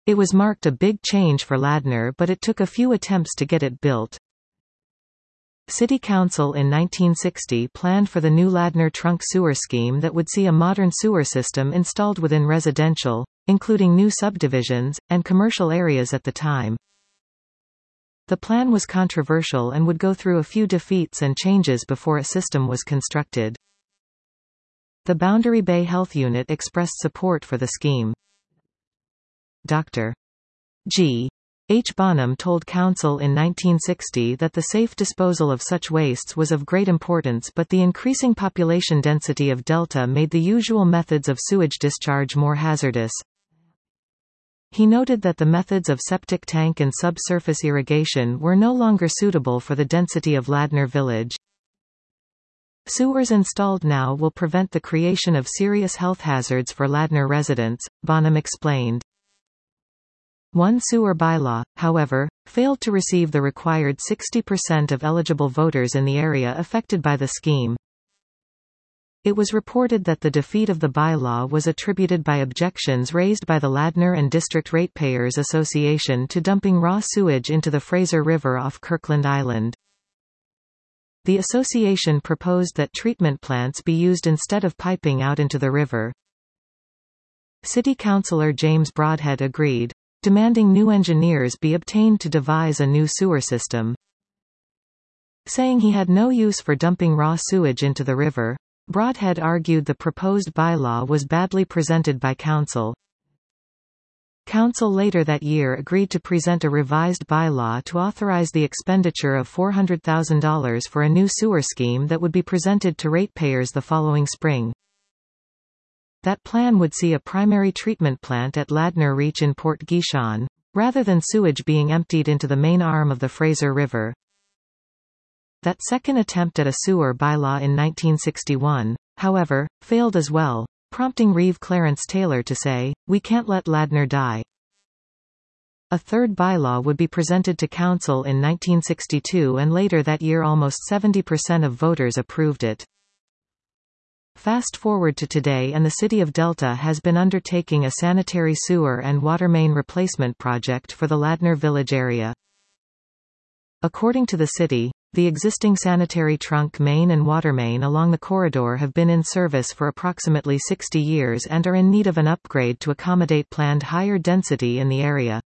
It was marked a big change for Ladner, but it took a few attempts to get it built. City Council in 1960 planned for the new Ladner trunk sewer scheme that would see a modern sewer system installed within residential, including new subdivisions, and commercial areas at the time. The plan was controversial and would go through a few defeats and changes before a system was constructed. The Boundary Bay Health Unit expressed support for the scheme. Dr. G. H. Bonham told Council in 1960 that the safe disposal of such wastes was of great importance, but the increasing population density of Delta made the usual methods of sewage discharge more hazardous. He noted that the methods of septic tank and subsurface irrigation were no longer suitable for the density of Ladner Village. Sewers installed now will prevent the creation of serious health hazards for Ladner residents, Bonham explained. One sewer bylaw, however, failed to receive the required 60% of eligible voters in the area affected by the scheme. It was reported that the defeat of the bylaw was attributed by objections raised by the Ladner and District Ratepayers Association to dumping raw sewage into the Fraser River off Kirkland Island. The association proposed that treatment plants be used instead of piping out into the river. City Councillor James Broadhead agreed, demanding new engineers be obtained to devise a new sewer system. Saying he had no use for dumping raw sewage into the river, Broadhead argued the proposed bylaw was badly presented by Council. Council later that year agreed to present a revised bylaw to authorize the expenditure of $400,000 for a new sewer scheme that would be presented to ratepayers the following spring. That plan would see a primary treatment plant at Ladner Reach in Port Guichon, rather than sewage being emptied into the main arm of the Fraser River. That second attempt at a sewer bylaw in 1961, however, failed as well, prompting Reeve Clarence Taylor to say, "We can't let Ladner die." A third bylaw would be presented to Council in 1962, and later that year almost 70% of voters approved it. Fast forward to today, and the City of Delta has been undertaking a sanitary sewer and water main replacement project for the Ladner Village area. According to the city, the existing sanitary trunk main and water main along the corridor have been in service for approximately 60 years and are in need of an upgrade to accommodate planned higher density in the area.